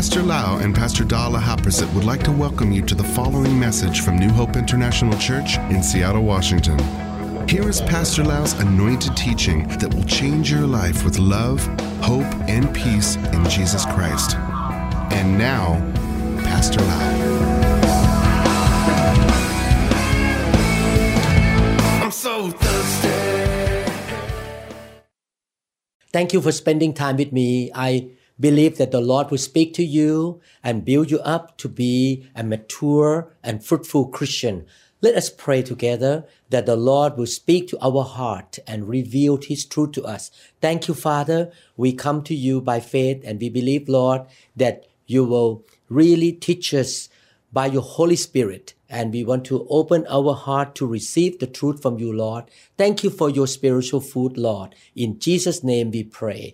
Pastor Lau and Pastor Dala Haprasit would like to welcome you to the following message from New Hope International Church in Seattle, Washington. Here is Pastor Lau's anointed teaching that will change your life with love, hope, and peace in Jesus Christ. And now, Pastor Lau. I'm so thirsty. Thank you for spending time with me. I believe that the Lord will speak to you and build you up to be a mature and fruitful Christian. Let us pray together that the Lord will speak to our heart and reveal His truth to us. Thank you, Father. We come to you by faith and we believe, Lord, that you will really teach us by your Holy Spirit. And we want to open our heart to receive the truth from you, Lord. Thank you for your spiritual food, Lord. In Jesus' name we pray.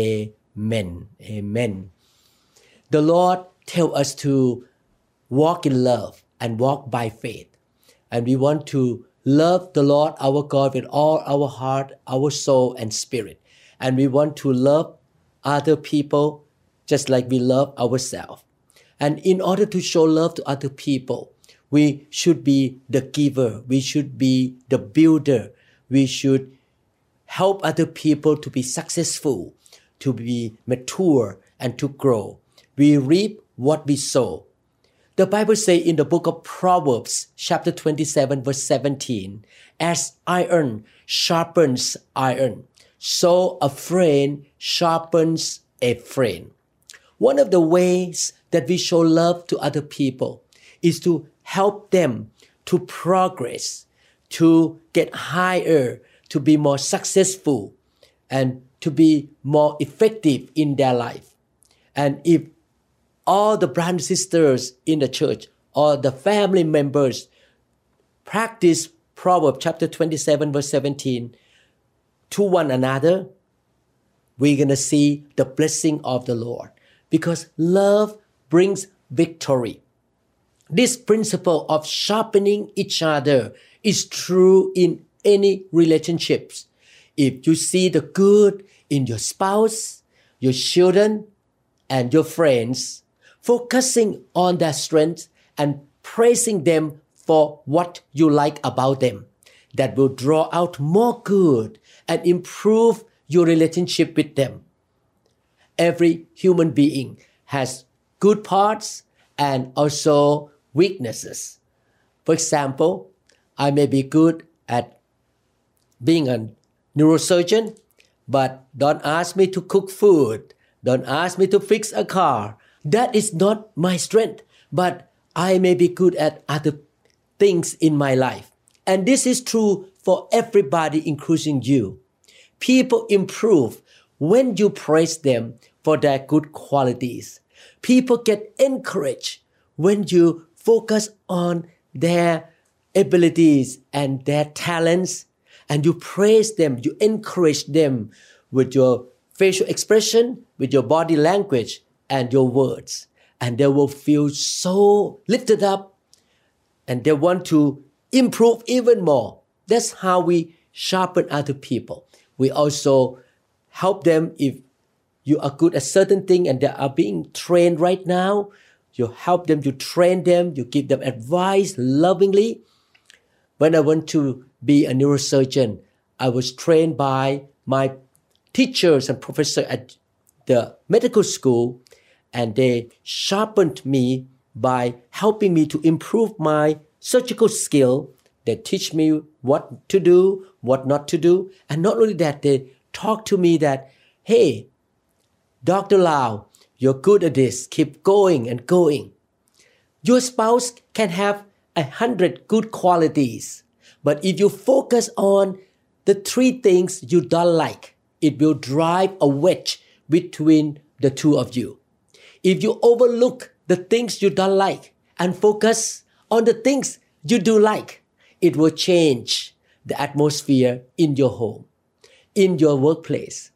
Amen. Amen. The Lord tells us to walk in love and walk by faith. And we want to love the Lord our God with all our heart, our soul, and spirit. And we want to love other people just like we love ourselves. And in order to show love to other people, we should be the giver. We should be the builder. We should help other people to be successful, to be mature, and to grow. We reap what we sow. The Bible says in the book of Proverbs, chapter 27, verse 17, as iron sharpens iron, so a friend sharpens a friend. One of the ways that we show love to other people is to help them to progress, to get higher, to be more successful, and to be more effective in their life. And if all the brothers and sisters in the church or the family members practice Proverbs chapter 27, verse 17 to one another, we're going to see the blessing of the Lord. Because love brings victory. This principle of sharpening each other is true in any relationships. If you see the good in your spouse, your children, and your friends, focusing on their strengths and praising them for what you like about them, that will draw out more good and improve your relationship with them. Every human being has good parts and also weaknesses. For example, I may be good at being a neurosurgeon, but don't ask me to cook food. Don't ask me to fix a car. That is not my strength, but I may be good at other things in my life. And this is true for everybody, including you. People improve when you praise them for their good qualities. People get encouraged when you focus on their abilities and their talents, and you praise them, you encourage them with your facial expression, with your body language, and your words. And they will feel so lifted up, and they want to improve even more. That's how we sharpen other people. We also help them if you are good at certain things and they are being trained right now. You help them, you train them, you give them advice lovingly. When I went to be a neurosurgeon, I was trained by my teachers and professors at the medical school, and they sharpened me by helping me to improve my surgical skill. They teach me what to do, what not to do. And not only that, they talk to me that, hey, Dr. Lau, you're good at this. Keep going and going. Your spouse can have 100 good qualities, but if you focus on the 3 things you don't like, it will drive a wedge between the two of you. If you overlook the things you don't like and focus on the things you do like, it will change the atmosphere in your home, in your workplace,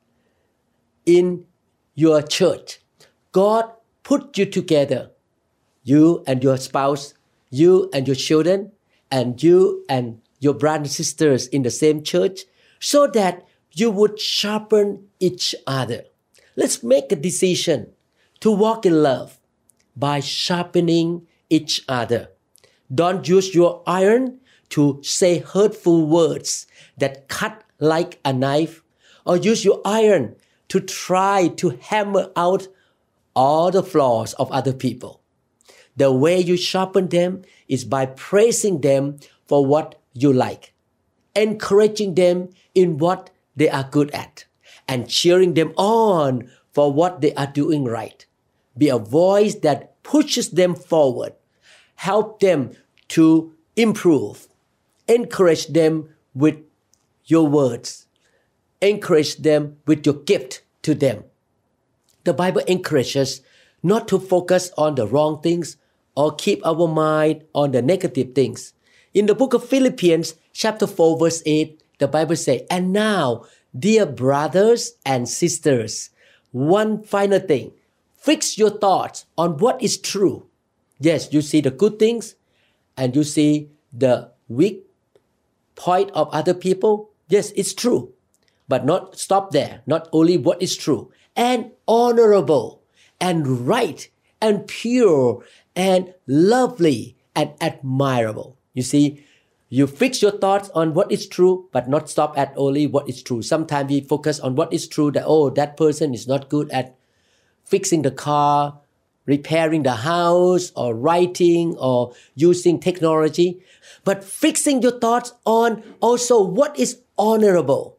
in your church. God put you together, you and your spouse, you and your children, and you and your brothers and sisters in the same church, so that you would sharpen each other. Let's make a decision to walk in love by sharpening each other. Don't use your iron to say hurtful words that cut like a knife, or use your iron to try to hammer out all the flaws of other people. The way you sharpen them is by praising them for what you like, encouraging them in what they are good at, and cheering them on for what they are doing right. Be a voice that pushes them forward. Help them to improve. Encourage them with your words. Encourage them with your gift to them. The Bible encourages not to focus on the wrong things or keep our mind on the negative things. In the book of Philippians, chapter 4, verse 8, the Bible says, "And now, dear brothers and sisters, one final thing. Fix your thoughts on what is true." Yes, you see the good things and you see the weak point of other people. Yes, it's true. But not stop there. Not only what is true. And honorable and right and pure and lovely and admirable. You see, you fix your thoughts on what is true, but not stop at only what is true. Sometimes we focus on what is true, that, oh, that person is not good at fixing the car, repairing the house, or writing, or using technology. But fixing your thoughts on also what is honorable,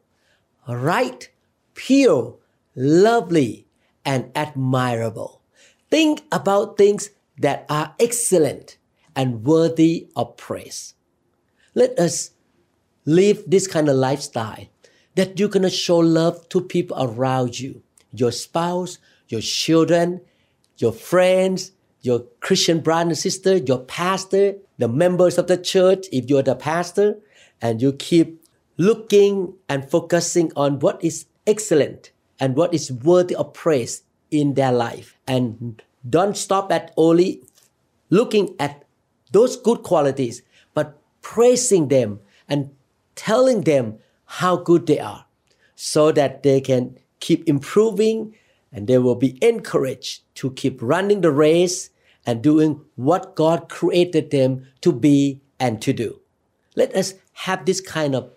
right, pure, lovely, and admirable. Think about things that are excellent and worthy of praise. Let us live this kind of lifestyle that you're going to show love to people around you, your spouse, your children, your friends, your Christian brother and sister, your pastor, the members of the church, if you're the pastor, and you keep looking and focusing on what is excellent and what is worthy of praise in their life. And don't stop at only looking at those good qualities, but praising them and telling them how good they are so that they can keep improving and they will be encouraged to keep running the race and doing what God created them to be and to do. Let us have this kind of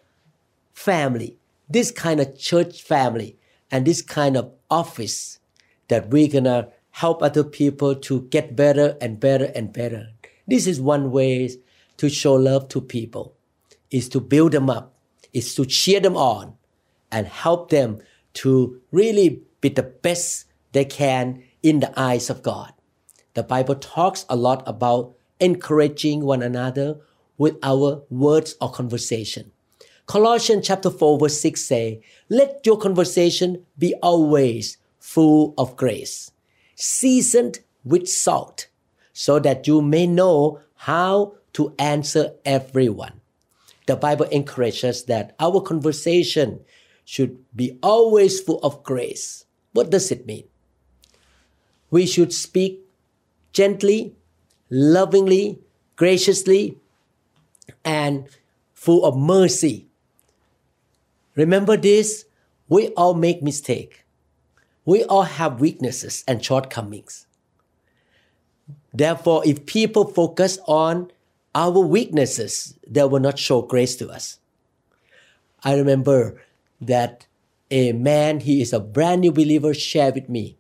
family, this kind of church family, and this kind of office that we're going to help other people to get better and better and better. This is one way to show love to people, is to build them up, is to cheer them on and help them to really be the best they can in the eyes of God. The Bible talks a lot about encouraging one another with our words or conversation. Colossians chapter 4 verse 6 say, "Let your conversation be always full of grace, seasoned with salt, so that you may know how to answer everyone." The Bible encourages that our conversation should be always full of grace. What does it mean? We should speak gently, lovingly, graciously, and full of mercy. Remember this, we all make mistakes. We all have weaknesses and shortcomings. Therefore, if people focus on our weaknesses, they will not show grace to us. I remember that a man, he is a brand new believer, shared with me.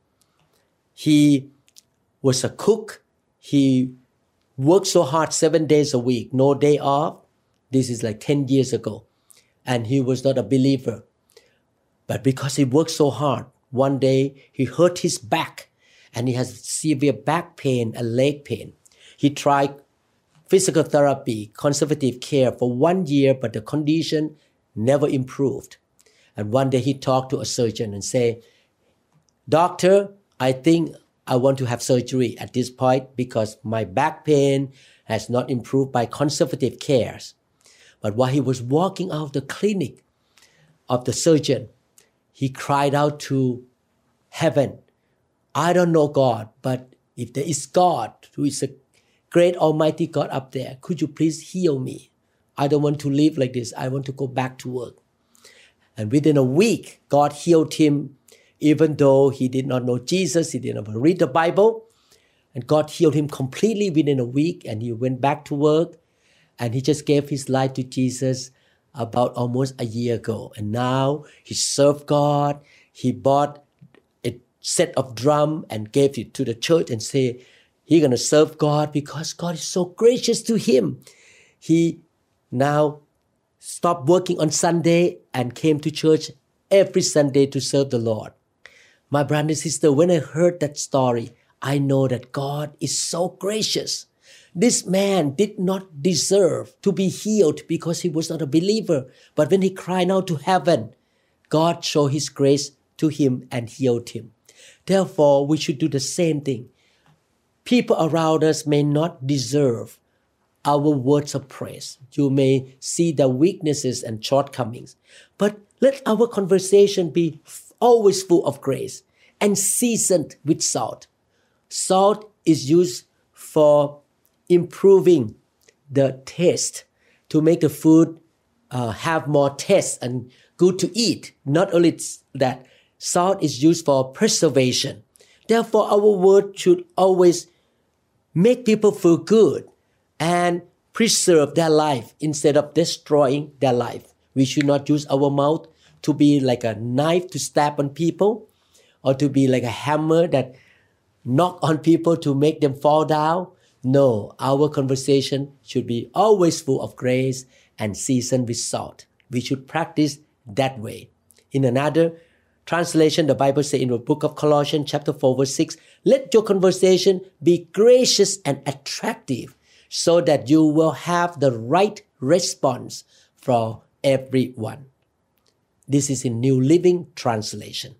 He was a cook. He worked so hard 7 days a week, no day off. This is like 10 years ago. And he was not a believer. But because he worked so hard, one day he hurt his back and he has severe back pain and leg pain. He tried physical therapy, conservative care for 1 year, but the condition never improved. And one day he talked to a surgeon and said, "Doctor, I think I want to have surgery at this point because my back pain has not improved by conservative cares." But while he was walking out of the clinic of the surgeon, he cried out to heaven, "I don't know God, but if there is God, who is a great almighty God up there, could you please heal me? I don't want to live like this. I want to go back to work." And within a week, God healed him, even though he did not know Jesus, he did not read the Bible. And God healed him completely within a week, and he went back to work, and he just gave his life to Jesus about almost a year ago. And now he served God. He bought a set of drum and gave it to the church and said he's going to serve God because God is so gracious to him. He now stopped working on Sunday and came to church every Sunday to serve the Lord. My brother and sister, when I heard that story, I know that God is so gracious. This man did not deserve to be healed because he was not a believer. But when he cried out to heaven, God showed his grace to him and healed him. Therefore, we should do the same thing. People around us may not deserve our words of praise. You may see the weaknesses and shortcomings. But let our conversation be always full of grace and seasoned with salt. Salt is used for improving the taste, to make the food have more taste and good to eat. Not only that, salt is used for preservation. Therefore, our word should always make people feel good and preserve their life instead of destroying their life. We should not use our mouth to be like a knife to stab on people, or to be like a hammer that knock on people to make them fall down. No, our conversation should be always full of grace and seasoned with salt. We should practice that way. In another translation, the Bible says in the book of Colossians chapter 4 verse 6, let your conversation be gracious and attractive so that you will have the right response for everyone. This is in New Living Translation.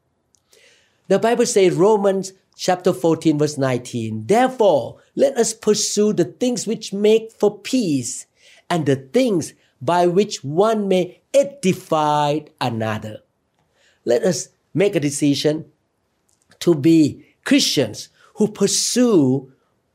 The Bible says Romans chapter 14 verse 19, therefore let us pursue the things which make for peace and the things by which one may edify another. Let us make a decision to be Christians who pursue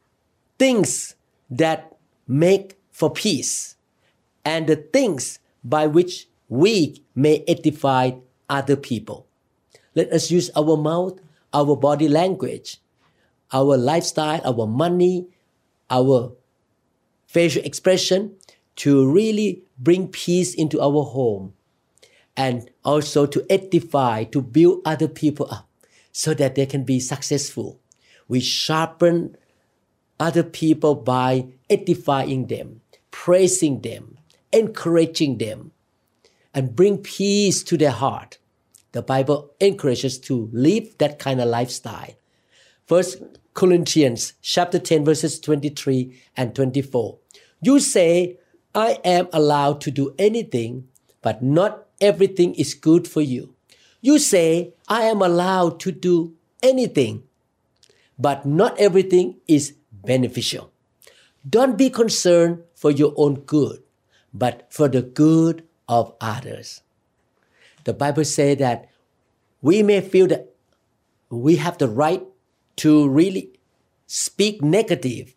things that make for peace and the things by which we may edify other people. Let us use our mouth, our body language, our lifestyle, our money, our facial expression to really bring peace into our home, and also to edify, to build other people up so that they can be successful. We sharpen other people by edifying them, praising them, encouraging them, and bring peace to their heart. The Bible encourages to live that kind of lifestyle. 1 Corinthians chapter 10 verses 23 and 24. You say, I am allowed to do anything, but not everything is good for you. You say, I am allowed to do anything, but not everything is beneficial. Don't be concerned for your own good, but for the good of others. The Bible says that we may feel that we have the right to really speak negative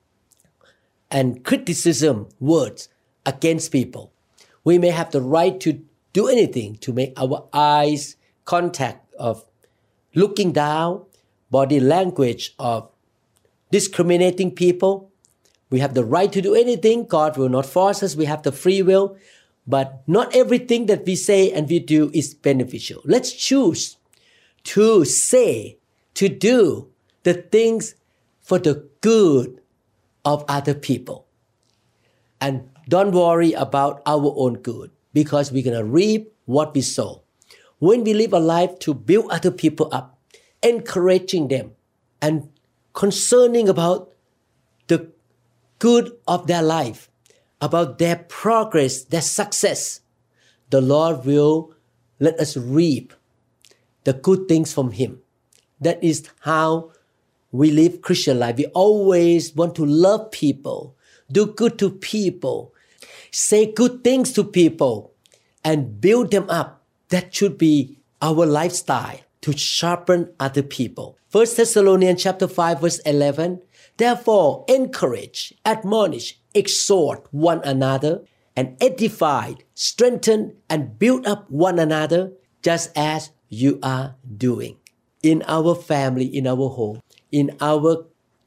and criticism words against people. We may have the right to do anything to make our eyes contact of looking down, body language of discriminating people. We have the right to do anything. God will not force us. We have the free will. But not everything that we say and we do is beneficial. Let's choose to say, to do the things for the good of other people. And don't worry about our own good, because we're going to reap what we sow. When we live a life to build other people up, encouraging them, and concerning about the good of their life, about their progress, their success, the Lord will let us reap the good things from Him. That is how we live Christian life. We always want to love people, do good to people, say good things to people, and build them up. That should be our lifestyle, to sharpen other people. 1 Thessalonians chapter 5 verse 11, therefore encourage, admonish, exhort one another, and edify, strengthen, and build up one another, just as you are doing. In our family, in our home, in our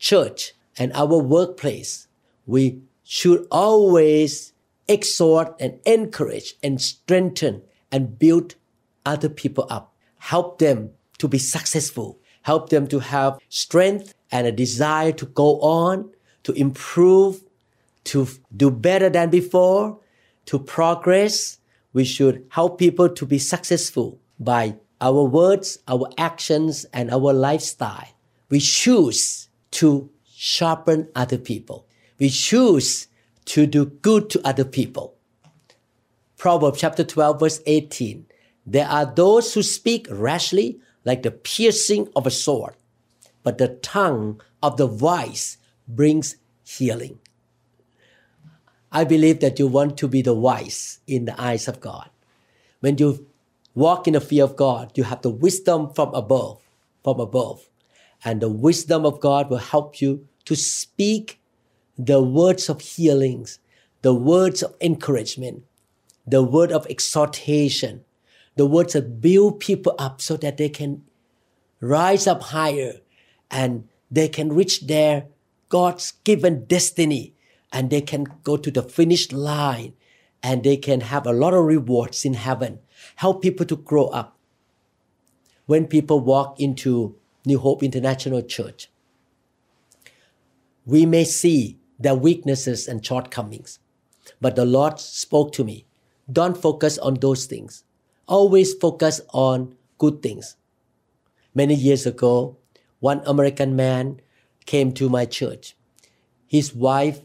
church and our workplace, we should always exhort and encourage and strengthen and build other people up. Help them to be successful. Help them to have strength and a desire to go on, to improve, to do better than before, to progress. We should help people to be successful by our words, our actions, and our lifestyle. We choose to sharpen other people. We choose to do good to other people. Proverbs chapter 12, verse 18. There are those who speak rashly like the piercing of a sword, but the tongue of the wise brings healing. I believe that you want to be the wise in the eyes of God. When you walk in the fear of God, you have the wisdom from above. And the wisdom of God will help you to speak the words of healings, the words of encouragement, the word of exhortation, the words that build people up so that they can rise up higher and they can reach their God's given destiny, and they can go to the finish line, and they can have a lot of rewards in heaven. Help people to grow up. When people walk into New Hope International Church, we may see their weaknesses and shortcomings, but the Lord spoke to me. Don't focus on those things. Always focus on good things. Many years ago, one American man came to my church. His wife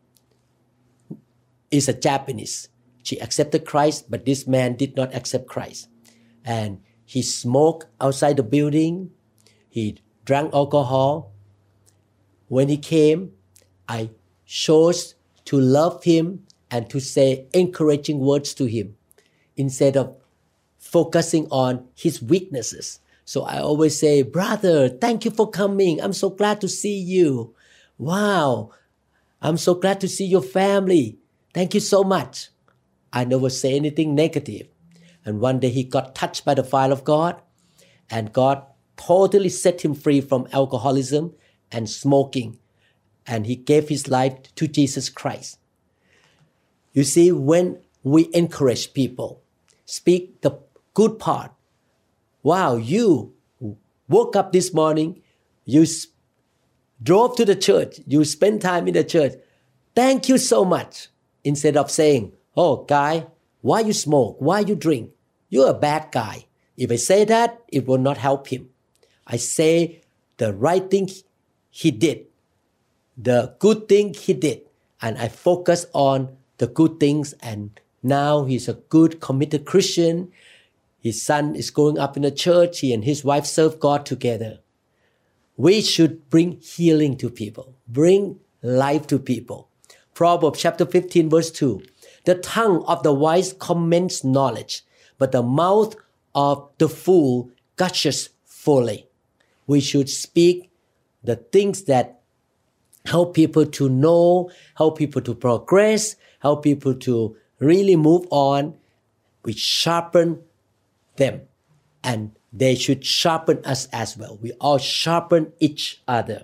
is a Japanese. She accepted Christ, but this man did not accept Christ. And he smoked outside the building. He drank alcohol. When he came, I chose to love him and to say encouraging words to him instead of focusing on his weaknesses. So I always say, brother, thank you for coming. I'm so glad to see you. Wow, I'm so glad to see your family. Thank you so much. I never say anything negative. And one day he got touched by the fire of God, and God totally set him free from alcoholism and smoking. And he gave his life to Jesus Christ. You see, when we encourage people, speak the good part. Wow, you woke up this morning, you drove to the church, you spent time in the church. Thank you so much. Instead of saying, oh, guy, why you smoke? Why you drink? You're a bad guy. If I say that, it will not help him. I say the right thing he did, the good thing he did, and I focus on the good things, and now he's a good, committed Christian. His son is growing up in the church. He and his wife serve God together. We should bring healing to people, bring life to people. Proverbs chapter 15, verse 2. The tongue of the wise commends knowledge, but the mouth of the fool gushes folly. We should speak the things that help people to know, help people to progress, help people to really move on. We sharpen them, and they should sharpen us as well. We all sharpen each other.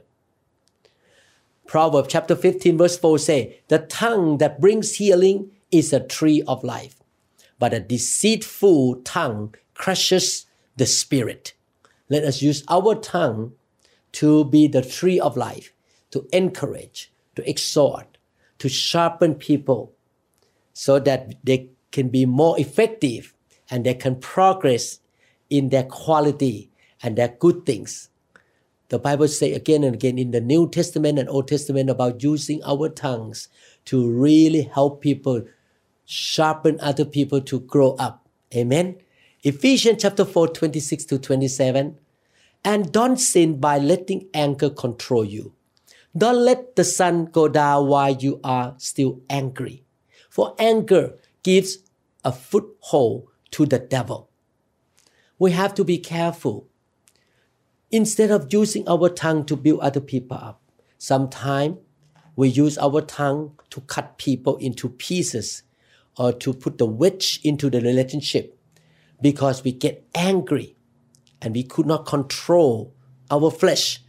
Proverbs chapter 15 verse 4 say, the tongue that brings healing is a tree of life, but a deceitful tongue crushes the spirit. Let us use our tongue to be the tree of life, to encourage, to exhort, to sharpen people so that they can be more effective and they can progress in their quality and their good things. The Bible says again and again in the New Testament and Old Testament about using our tongues to really help people, sharpen other people to grow up. Amen. Ephesians chapter 4, 26 to 27. And don't sin by letting anger control you. Don't let the sun go down while you are still angry. For anger gives a foothold to the devil. We have to be careful. Instead of using our tongue to build other people up, sometimes we use our tongue to cut people into pieces or to put the wedge into the relationship because we get angry and we could not control our flesh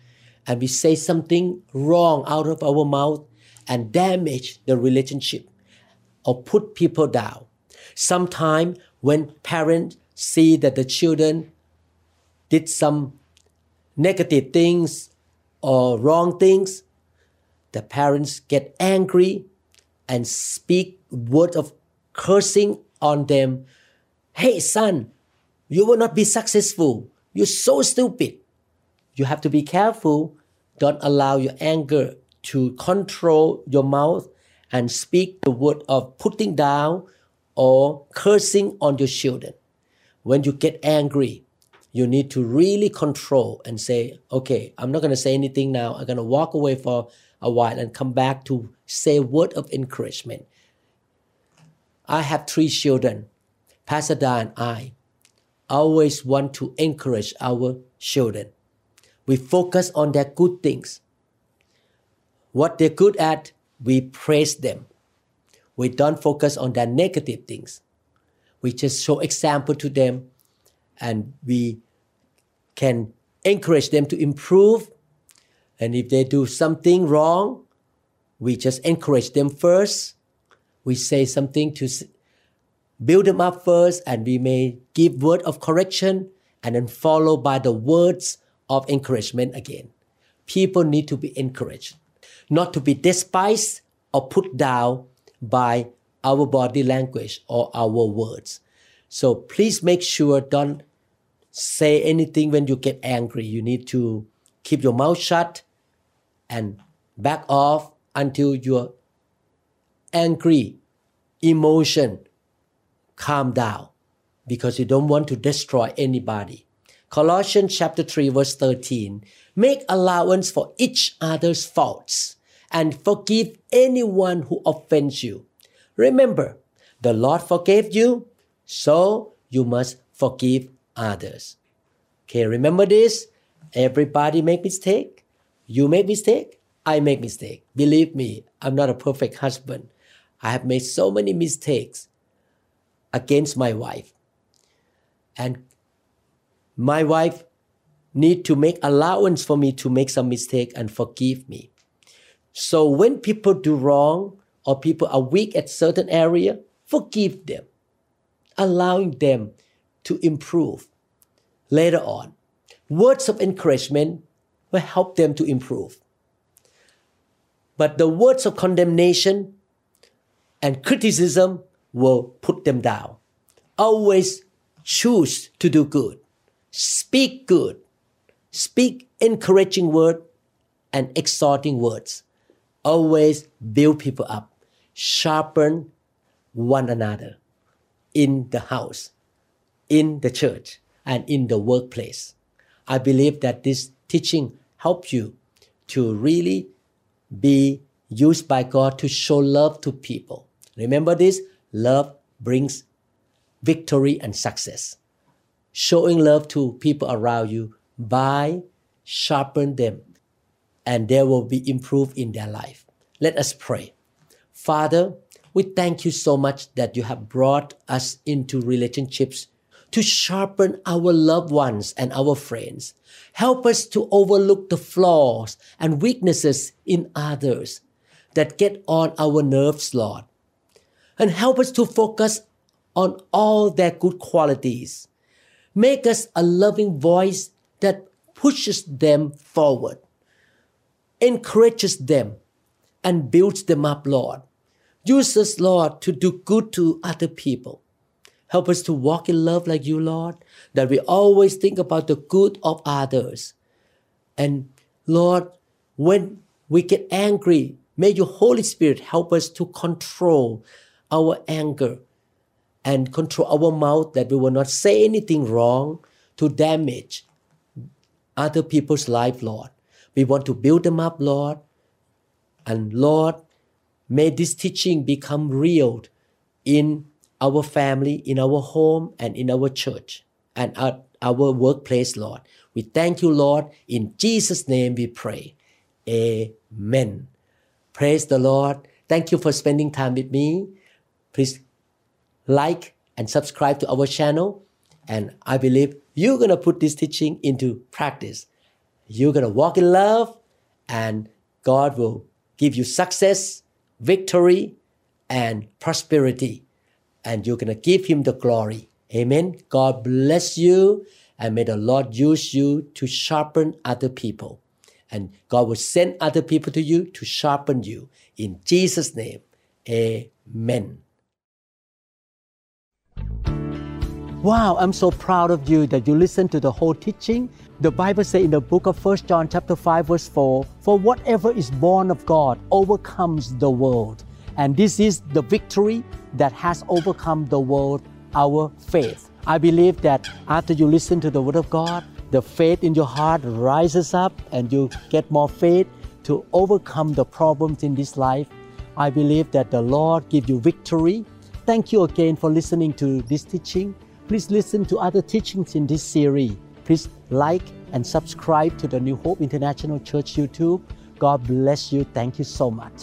and we say something wrong out of our mouth and damage the relationship or put people down. Sometimes when parents see that the children did some negative things or wrong things, the parents get angry and speak words of cursing on them. Hey son, you will not be successful. You're so stupid. You have to be careful. Don't allow your anger to control your mouth and speak the word of putting down or cursing on your children. When you get angry, you need to really control and say, okay, I'm not going to say anything now. I'm going to walk away for a while and come back to say a word of encouragement. I have 3 children. Pastor Da and I always want to encourage our children. We focus on their good things. What they're good at, we praise them. We don't focus on their negative things. We just show example to them, and we can encourage them to improve. And if they do something wrong, we just encourage them first. We say something to build them up first, and we may give word of correction and then follow by the words of encouragement again. People need to be encouraged, not to be despised or put down by our body language or our words. So please make sure don't say anything when you get angry. You need to keep your mouth shut and back off until your angry emotion calm down, because you don't want to destroy anybody. Colossians chapter 3 verse 13, make allowance for each other's faults and forgive anyone who offends you. Remember, the Lord forgave you, so you must forgive others. Okay, remember this. Everybody make mistake. You make mistake. I make mistake. Believe me, I'm not a perfect husband. I have made so many mistakes against my wife. And my wife need to make allowance for me to make some mistake and forgive me. So when people do wrong or people are weak at certain area, forgive them, allowing them to improve later on. Words of encouragement will help them to improve. But the words of condemnation and criticism will put them down. Always choose to do good. Speak good. Speak encouraging words and exhorting words. Always build people up. Sharpen one another in the house, in the church, and in the workplace. I believe that this teaching helps you to really be used by God to show love to people. Remember this, love brings victory and success. Showing love to people around you by sharpen them, and they will be improved in their life. Let us pray. Father, we thank you so much that you have brought us into relationships to sharpen our loved ones and our friends. Help us to overlook the flaws and weaknesses in others that get on our nerves, Lord. And help us to focus on all their good qualities. Make us a loving voice that pushes them forward, encourages them, and builds them up, Lord. Use us, Lord, to do good to other people. Help us to walk in love like you, Lord, that we always think about the good of others. And Lord, when we get angry, may your Holy Spirit help us to control our anger and control our mouth, that we will not say anything wrong to damage other people's life, Lord. We want to build them up, Lord. And Lord, may this teaching become real in our family, in our home, and in our church, and at our workplace, Lord. We thank you, Lord. In Jesus' name we pray. Amen. Praise the Lord. Thank you for spending time with me. Please like and subscribe to our channel. And I believe you're going to put this teaching into practice. you're going to walk in love, and God will give you success, victory, and prosperity. And you're going to give Him the glory. Amen. God bless you, and may the Lord use you to sharpen other people. And God will send other people to you to sharpen you. In Jesus' name, amen. Wow, I'm so proud of you that you listened to the whole teaching. The Bible says in the book of 1 John chapter 5 verse 4, "For whatever is born of God overcomes the world." And this is the victory that has overcome the world, our faith. I believe that after you listen to the Word of God, the faith in your heart rises up and you get more faith to overcome the problems in this life. I believe that the Lord give you victory. Thank you again for listening to this teaching. Please listen to other teachings in this series. Please like and subscribe to the New Hope International Church YouTube. God bless you. Thank you so much.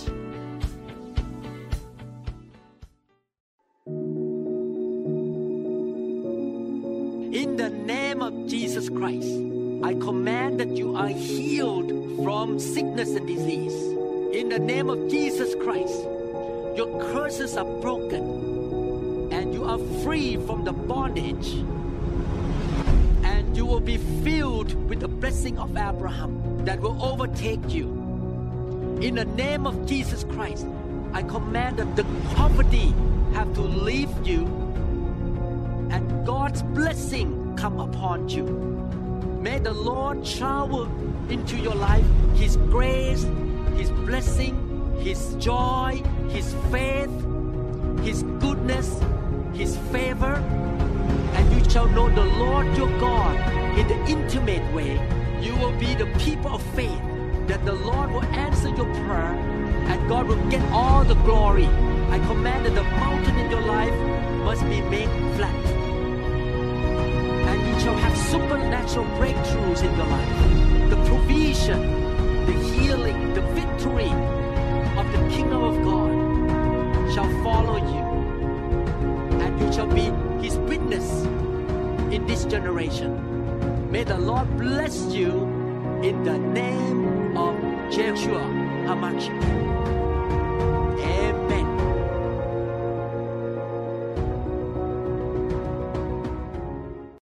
In the name of Jesus Christ, I command that you are healed from sickness and disease. In the name of Jesus Christ, your curses are broken and you are free from the bondage, and you will be filled with the blessing of Abraham that will overtake you. In the name of Jesus Christ, I command that the poverty have to leave you and God's blessing come upon you. May the Lord shower into your life His grace, His blessing, His joy, His faith, His goodness, His favor, and you shall know the Lord your God in the intimate way. You will be the people of faith, that the Lord will answer your prayer and God will get all the glory. I command that the mountain in your life must be made flat, and you shall have supernatural breakthroughs in your life. The provision, the healing, the victory of the kingdom of God shall follow you, and you shall be His witness in this generation. May the Lord bless you in the name of Yeshua HaMashiach.